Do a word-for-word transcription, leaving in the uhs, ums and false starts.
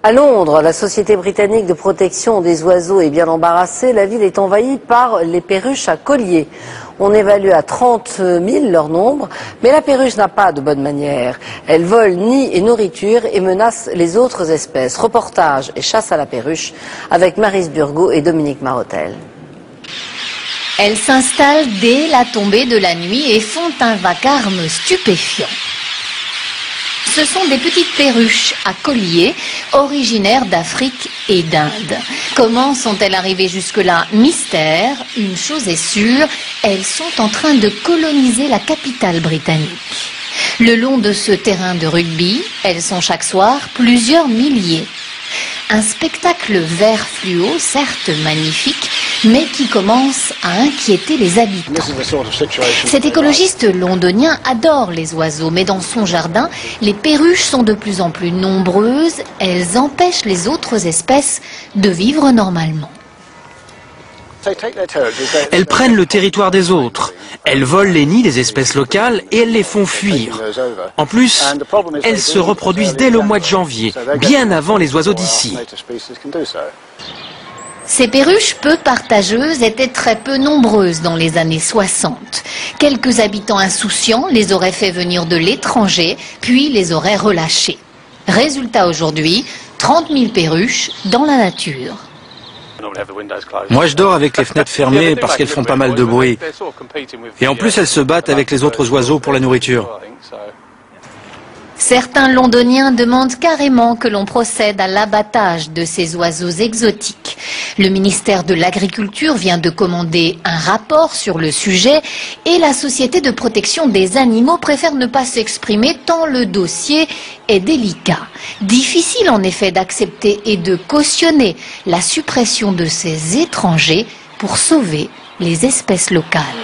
À Londres, la Société britannique de protection des oiseaux est bien embarrassée. La ville est envahie par les perruches à collier. On évalue à trente mille leur nombre, mais la perruche n'a pas de bonne manière. Elle vole nids et nourriture et menace les autres espèces. Reportage et chasse à la perruche avec Maryse Burgot et Dominique Marotel. Elles s'installent dès la tombée de la nuit et font un vacarme stupéfiant. Ce sont des petites perruches à collier, originaires d'Afrique et d'Inde. Comment sont-elles arrivées jusque-là? Mystère. Une chose est sûre, elles sont en train de coloniser la capitale britannique. Le long de ce terrain de rugby, elles sont chaque soir plusieurs milliers. Un spectacle vert fluo, certes magnifique, mais qui commence à inquiéter les habitants. Cet écologiste londonien adore les oiseaux, mais dans son jardin, les perruches sont de plus en plus nombreuses. Elles empêchent les autres espèces de vivre normalement. Elles prennent le territoire des autres. Elles volent les nids des espèces locales et elles les font fuir. En plus, elles se reproduisent dès le mois de janvier, bien avant les oiseaux d'ici. Ces perruches peu partageuses étaient très peu nombreuses dans les années soixante. Quelques habitants insouciants les auraient fait venir de l'étranger, puis les auraient relâchées. Résultat aujourd'hui, trente mille perruches dans la nature. Moi je dors avec les fenêtres fermées parce qu'elles font pas mal de bruit. Et en plus elles se battent avec les autres oiseaux pour la nourriture. Certains londoniens demandent carrément que l'on procède à l'abattage de ces oiseaux exotiques. Le ministère de l'Agriculture vient de commander un rapport sur le sujet et la Société de protection des animaux préfère ne pas s'exprimer tant le dossier est délicat. Difficile en effet d'accepter et de cautionner la suppression de ces étrangers pour sauver les espèces locales.